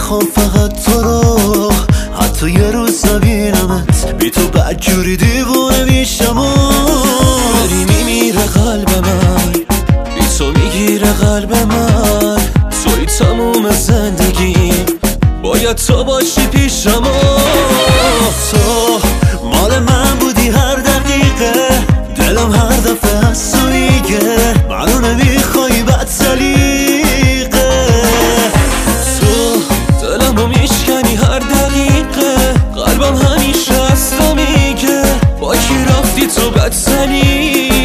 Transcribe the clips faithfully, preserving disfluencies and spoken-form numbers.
میخوام فقط تو رو، حتی یه روز نبینمت بی تو بدجوری دیوونه میشم و داری میمیره قلب من، بی تو میگیره قلب من. توی تموم زندگیم باید تو باشی پیشم و تو مال من بودی هر دقیقه، دلم هر دفعه از تو میگه منو نمیخوای بد سلیقه. تو دلمو میشکنی هر دقیقه، قلبم همیشه از تو میگه با کی رفتی تو بد سلیقه.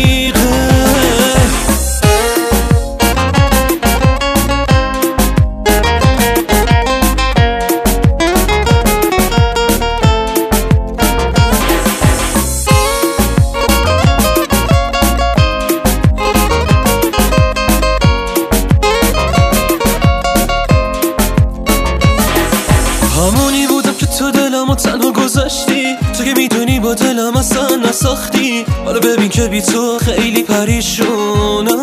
همونی بودم که تو دلمو تنها گذاشتی، تو که میدونی با دلم اصلا نساختی. حالا ببین که بی تو خیلی پریشونم.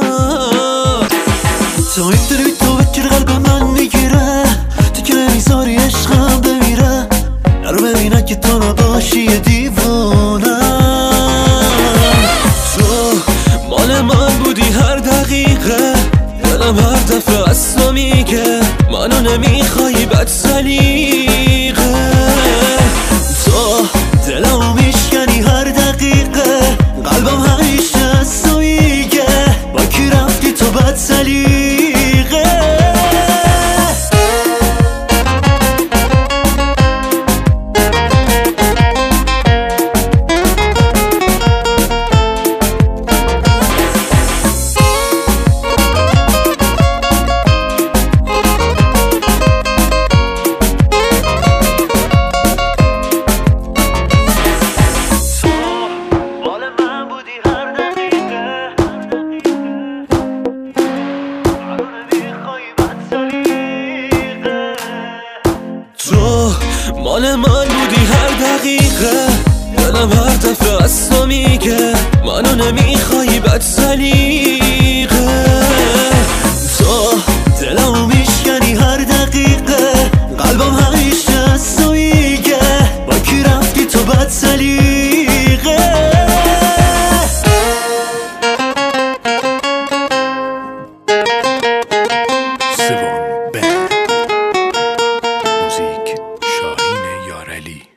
تو میدونی بی تو بکر قلب من میگیره، تو که نمیذاری عشقم بمیره. نرو ببینه که تو نباشی یه دیوونم. تو مال من بودی هر دقیقه، دلم هر دفعه از تو میگه منو نمیخوای بد سلیقه. تو دلمو میشکنی هر دقیقه، قلبم همیشه از تو میگه با کی رفتی تو بد سلیقه. مال من بودی هر دقیقه، دلم هر دفعه از تو میگه منو نمیخوای بد سلیقه. تو دلمو میشکنی هر دقیقه، قلبم همیشه از تو میگه با کی رفتی تو بد سلیقه. سوم بند موزیک شاهین یارعلی.